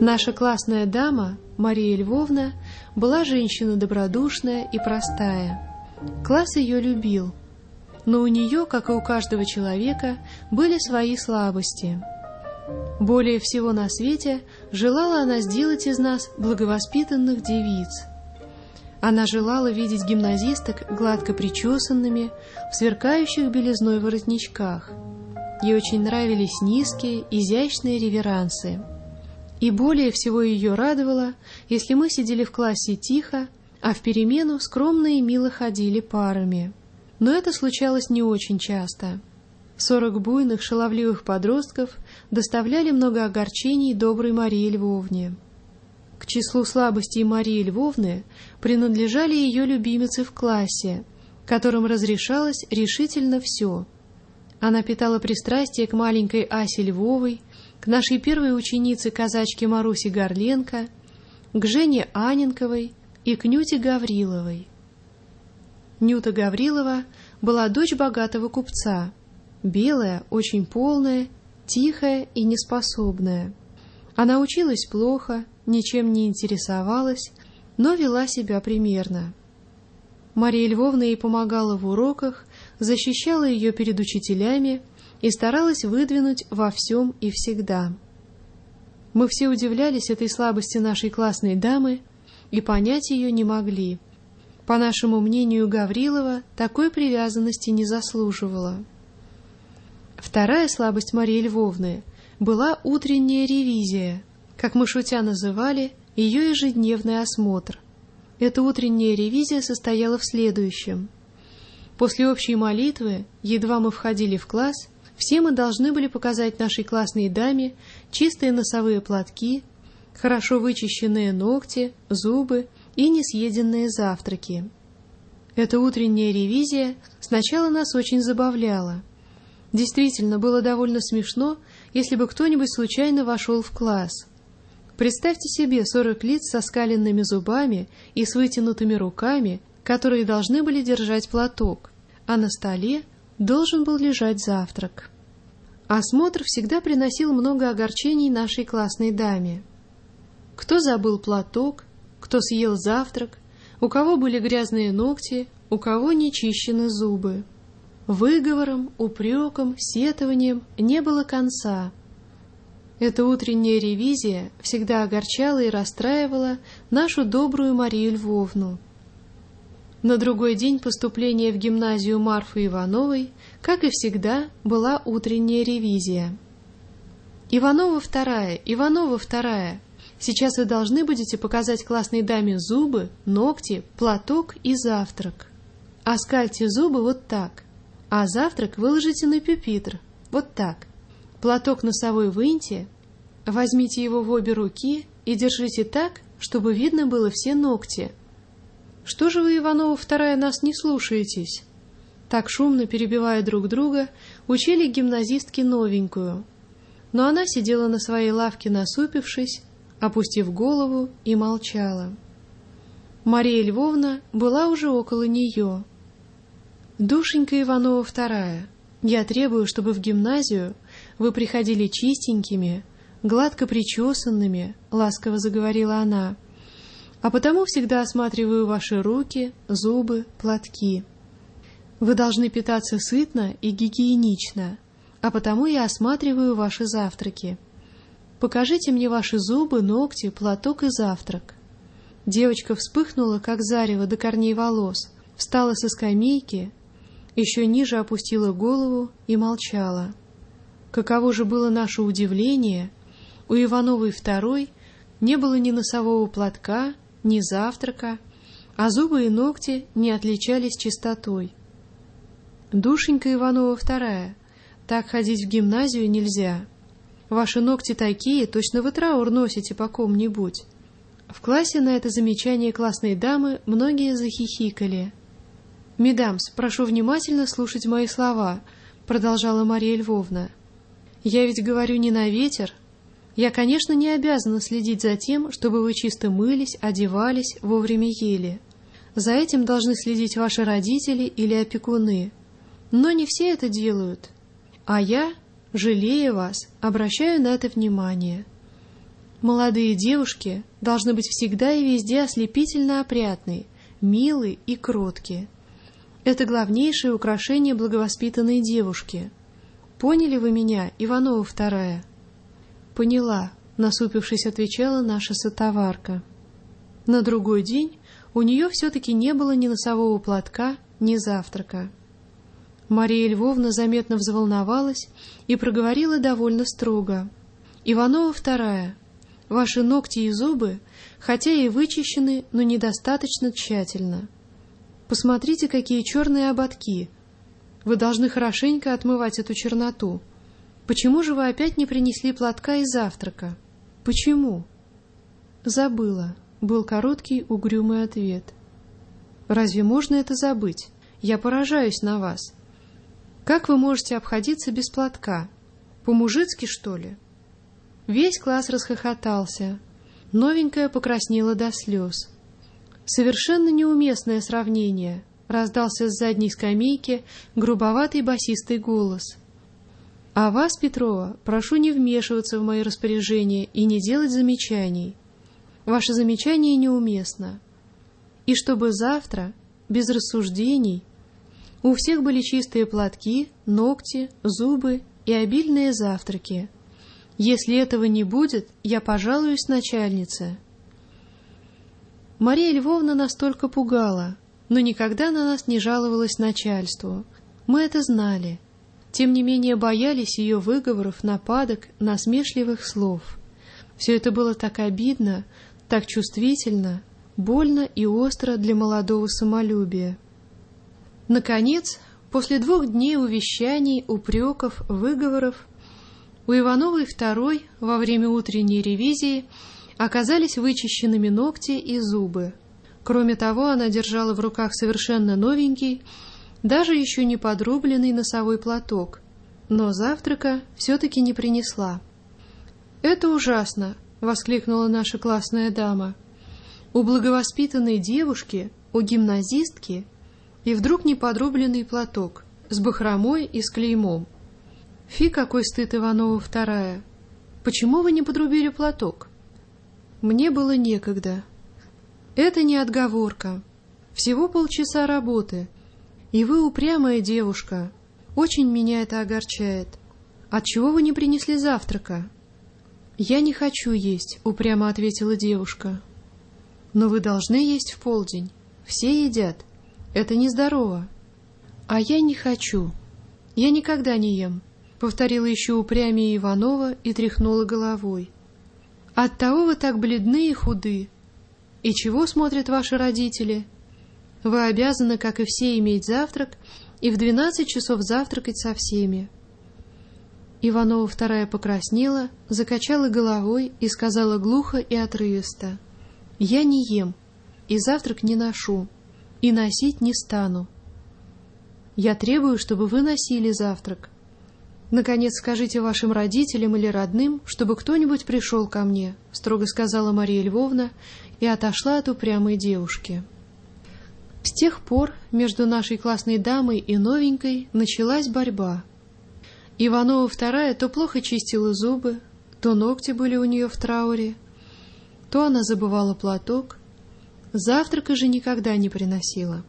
S6: Наша классная дама, Мария Львовна, была женщина добродушная и простая. Класс ее любил, но у нее, как и у каждого человека, были свои слабости. Более всего на свете желала она сделать из нас благовоспитанных девиц. Она желала видеть гимназисток гладко причесанными, в сверкающих белизной воротничках. Ей очень нравились низкие, изящные реверансы. И более всего ее радовало, если мы сидели в классе тихо, а в перемену скромно и мило ходили парами. Но это случалось не очень часто. 40 буйных, шаловливых подростков доставляли много огорчений доброй Марии Львовне. К числу слабостей Марии Львовны принадлежали ее любимицы в классе, которым разрешалось решительно все. Она питала пристрастие к маленькой Асе Львовой, к нашей первой ученице-казачке Марусе Горленко, к Жене Аненковой и к Нюте Гавриловой. Нюта Гаврилова была дочь богатого купца, белая, очень полная, тихая и неспособная. Она училась плохо, ничем не интересовалась, но вела себя примерно. Мария Львовна ей помогала в уроках, защищала ее перед учителями и старалась выдвинуть во всем и всегда. Мы все удивлялись этой слабости нашей классной дамы и понять ее не могли. По нашему мнению, Гаврилова такой привязанности не заслуживала. Вторая слабость Марии Львовны была утренняя ревизия, как мы шутя называли ее ежедневный осмотр. Эта утренняя ревизия состояла в следующем. После общей молитвы, едва мы входили в класс, все мы должны были показать нашей классной даме чистые носовые платки, хорошо вычищенные ногти, зубы и несъеденные завтраки. Эта утренняя ревизия сначала нас очень забавляла. Действительно, было довольно смешно, если бы кто-нибудь случайно вошел в класс. Представьте себе 40 лиц со скаленными зубами и с вытянутыми руками, которые должны были держать платок, а на столе должен был лежать завтрак. Осмотр всегда приносил много огорчений нашей классной даме. Кто забыл платок, кто съел завтрак, у кого были грязные ногти, у кого не чищены зубы. Выговором, упреком, сетованием не было конца. Эта утренняя ревизия всегда огорчала и расстраивала нашу добрую Марию Львовну. На другой день поступления в гимназию Марфы Ивановой, как и всегда, была утренняя ревизия. «Иванова вторая, Иванова вторая, сейчас вы должны будете показать классной даме зубы, ногти, платок и завтрак. Оскальте зубы вот так, а завтрак выложите на пюпитр, вот так. Платок носовой выньте, возьмите его в обе руки и держите так, чтобы видно было все ногти». «Что же вы, Иванова вторая, нас не слушаетесь?» Так шумно перебивая друг друга, учили гимназистки новенькую. Но она сидела на своей лавке, насупившись, опустив голову, и молчала. Мария Львовна была уже около нее. «Душенька Иванова вторая, я требую, чтобы в гимназию вы приходили чистенькими, гладко причесанными», — ласково заговорила она. «А потому всегда осматриваю ваши руки, зубы, платки. Вы должны питаться сытно и гигиенично, а потому я осматриваю ваши завтраки. Покажите мне ваши зубы, ногти, платок и завтрак». Девочка вспыхнула, как зарево, до корней волос, встала со скамейки, еще ниже опустила голову и молчала. Каково же было наше удивление! У Ивановой второй не было ни носового платка, ни завтрака, а зубы и ногти не отличались чистотой. «Душенька Иванова вторая, так ходить в гимназию нельзя. Ваши ногти такие, точно вы траур носите по ком-нибудь». В классе на это замечание классной дамы многие захихикали. «Медамс, прошу внимательно слушать мои слова», — продолжала Мария Львовна. «Я ведь говорю не на ветер. Я, конечно, не обязана следить за тем, чтобы вы чисто мылись, одевались, вовремя ели. За этим должны следить ваши родители или опекуны. Но не все это делают. А я, жалея вас, обращаю на это внимание. Молодые девушки должны быть всегда и везде ослепительно опрятны, милы и кротки. Это главнейшее украшение благовоспитанной девушки. Поняли вы меня, Иванова вторая? Поняла, насупившись, отвечала наша сотоварка. На другой день у нее все-таки не было ни носового платка, ни завтрака. Мария Львовна заметно взволновалась и проговорила довольно строго. «Иванова вторая, ваши ногти и зубы, хотя и вычищены, но недостаточно тщательно. Посмотрите, какие черные ободки. Вы должны хорошенько отмывать эту черноту. Почему же вы опять не принесли платка и завтрака? Почему?» «Забыла», — был короткий угрюмый ответ. «Разве можно это забыть? Я поражаюсь на вас. Как вы можете обходиться без платка? По-мужицки, что ли?» Весь класс расхохотался. Новенькая покраснела до слез. «Совершенно неуместное сравнение», — раздался с задней скамейки грубоватый басистый голос. «А вас, Петрова, прошу не вмешиваться в мои распоряжения и не делать замечаний. Ваше замечание неуместно. И чтобы завтра, без рассуждений, у всех были чистые платки, ногти, зубы и обильные завтраки. Если этого не будет, я пожалуюсь начальнице». Мария Львовна настолько пугала, но никогда на нас не жаловалась начальству. Мы это знали. Тем не менее боялись ее выговоров, нападок, насмешливых слов. Все это было так обидно, так чувствительно, больно и остро для молодого самолюбия. Наконец, после 2 дней увещаний, упреков, выговоров, у Ивановой второй во время утренней ревизии оказались вычищенными ногти и зубы. Кроме того, она держала в руках совершенно новенький, даже еще не подрубленный носовой платок, но завтрака все-таки не принесла. «Это ужасно!» — воскликнула наша классная дама. «У благовоспитанной девушки, у гимназистки, и вдруг неподрубленный платок с бахромой и с клеймом. Фи, какой стыд, Иванова вторая! Почему вы не подрубили платок?» Мне было некогда. Это не отговорка. Всего полчаса работы. И вы упрямая девушка. Очень меня это огорчает. Отчего вы не принесли завтрака? Я не хочу есть, упрямо ответила девушка. Но вы должны есть в полдень. Все едят. Это нездорово. А я не хочу. Я никогда не ем, повторила еще упрямее Иванова и тряхнула головой. Оттого вы так бледны и худы. И чего смотрят ваши родители? Вы обязаны, как и все, иметь завтрак и в 12 часов завтракать со всеми. Иванова вторая покраснела, закачала головой и сказала глухо и отрывисто: «Я не ем, и завтрак не ношу, и носить не стану. Я требую, чтобы вы носили завтрак. Наконец, скажите вашим родителям или родным, чтобы кто-нибудь пришел ко мне», — строго сказала Мария Львовна и отошла от упрямой девушки. С тех пор между нашей классной дамой и новенькой началась борьба. Иванова вторая то плохо чистила зубы, то ногти были у нее в трауре, то она забывала платок, завтрака же никогда не приносила.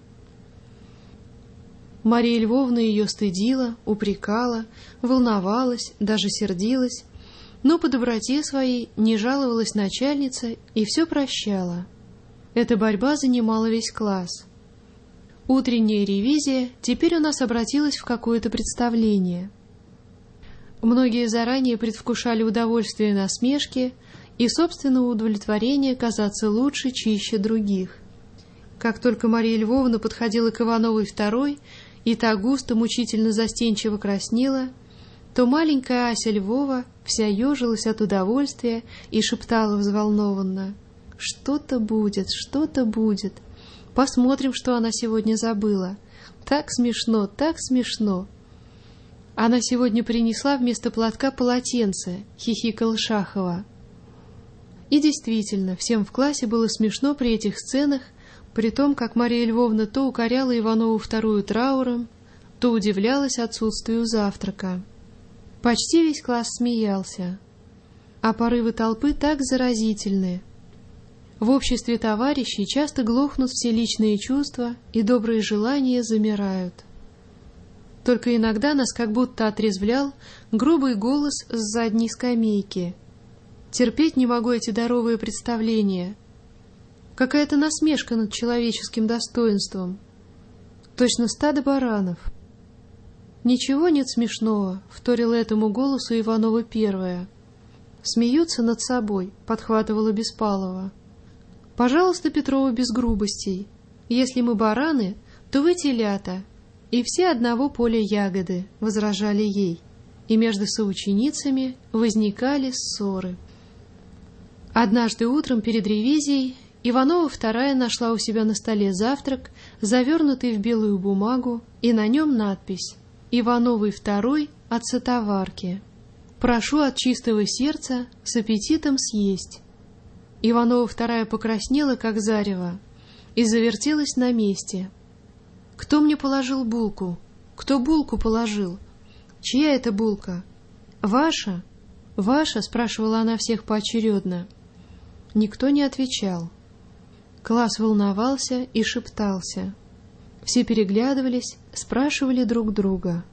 S6: Мария Львовна ее стыдила, упрекала, волновалась, даже сердилась, но по доброте своей не жаловалась начальнице и все прощала. Эта борьба занимала весь класс. Утренняя ревизия теперь у нас обратилась в какое-то представление. Многие заранее предвкушали удовольствие насмешки и собственного удовлетворения казаться лучше, чище других. Как только Мария Львовна подходила к Ивановой второй, и та густо, мучительно застенчиво краснела, то маленькая Ася Львова вся ежилась от удовольствия и шептала взволнованно: «Что-то будет, что-то будет. Посмотрим, что она сегодня забыла. Так смешно, так смешно». «Она сегодня принесла вместо платка полотенце», — хихикала Шахова. И действительно, всем в классе было смешно при этих сценах, при том, как Мария Львовна то укоряла Иванову вторую трауром, то удивлялась отсутствию завтрака. Почти весь класс смеялся. а порывы толпы так заразительны. В обществе товарищей часто глохнут все личные чувства, и добрые желания замирают. Только иногда нас как будто отрезвлял грубый голос с задней скамейки. Терпеть не могу эти даровые представления. Какая-то насмешка над человеческим достоинством. Точно стадо баранов. «Ничего нет смешного», — вторила этому голосу Иванова первая. «Смеются над собой», — подхватывала Беспалова. «Пожалуйста, Петрова, без грубостей. Если мы бараны, то вы телята, и все одного поля ягоды», — возражали ей. И между соученицами возникали ссоры. Однажды утром перед ревизией Иванова вторая нашла у себя на столе завтрак, завернутый в белую бумагу, и на нем надпись: «Ивановой второй от сотоварки. Прошу от чистого сердца с аппетитом съесть». Иванова вторая покраснела, как зарево, и завертелась на месте. «Кто мне положил булку? Кто булку положил? Чья это булка? Ваша? Ваша?» — спрашивала она всех поочередно. Никто не отвечал. Класс волновался и шептался. Все переглядывались, спрашивали друг друга.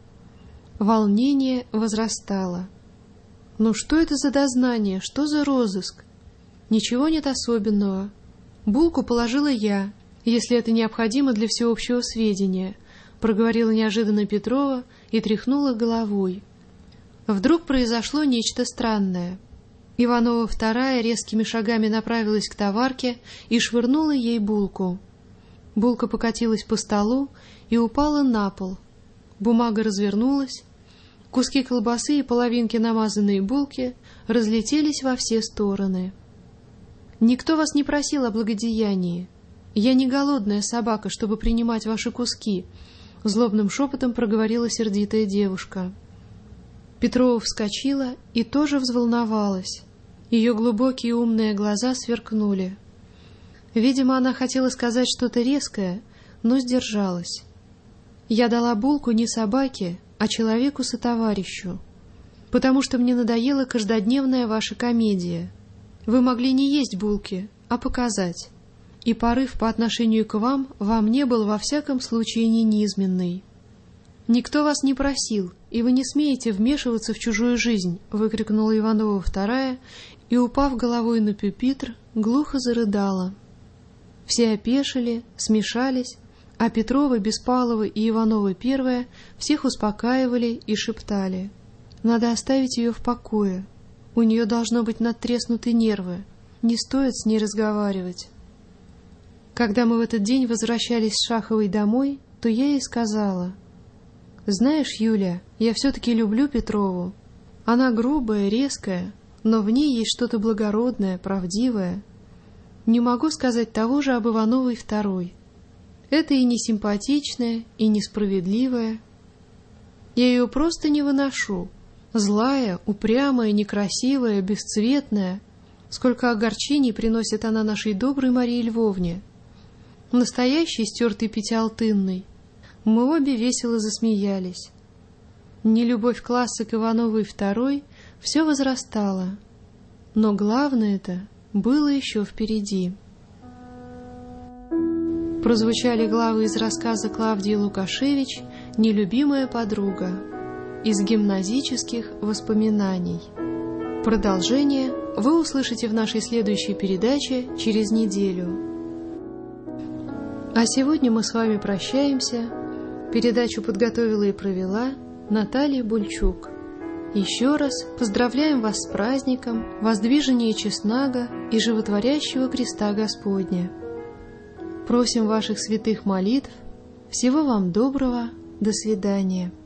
S6: Волнение возрастало. «Ну что это за дознание? Что за розыск?» «Ничего нет особенного. Булку положила я, если это необходимо для всеобщего сведения», — проговорила неожиданно Петрова и тряхнула головой. Вдруг произошло нечто странное. Иванова вторая резкими шагами направилась к товарке и швырнула ей булку. Булка покатилась по столу и упала на пол. Бумага развернулась. Куски колбасы и половинки намазанной булки разлетелись во все стороны. «Никто вас не просил о благодеянии. Я не голодная собака, чтобы принимать ваши куски», — злобным шепотом проговорила сердитая девушка. Петрова вскочила и тоже взволновалась. Ее глубокие умные глаза сверкнули. Видимо, она хотела сказать что-то резкое, но сдержалась. «Я дала булку не собаке, а человеку-сотоварищу, потому что мне надоела каждодневная ваша комедия. Вы могли не есть булки, а показать. И порыв по отношению к вам во мне был во всяком случае не низменный. Никто вас не просил, и вы не смеете вмешиваться в чужую жизнь», — выкрикнула Иванова вторая и, упав головой на пюпитр, глухо зарыдала. Все опешили, смешались, а Петрова, Беспалова и Иванова первая всех успокаивали и шептали: «Надо оставить ее в покое. У нее должно быть надтреснуты нервы. Не стоит с ней разговаривать». Когда мы в этот день возвращались с Шаховой домой, то я ей сказала: «Знаешь, Юля, я все-таки люблю Петрову. Она грубая, резкая, но в ней есть что-то благородное, правдивое. Не могу сказать того же об Ивановой второй. Это и не симпатичная, и несправедливая. Я ее просто не выношу. Злая, упрямая, некрасивая, бесцветная. Сколько огорчений приносит она нашей доброй Марии Львовне. Настоящий стертый пятиалтынный». Мы обе весело засмеялись. Нелюбовь класса к Ивановой второй все возрастала. Но главное-то было еще впереди. Прозвучали главы из рассказа Клавдии Лукашевич «Нелюбимая подруга» из гимназических воспоминаний. Продолжение вы услышите в нашей следующей передаче через неделю. А сегодня мы с вами прощаемся. Передачу подготовила и провела Наталья Бульчук. Еще раз поздравляем вас с праздником Воздвижения Честнага и Животворящего Креста Господня. Просим ваших святых молитв. Всего вам доброго. До свидания.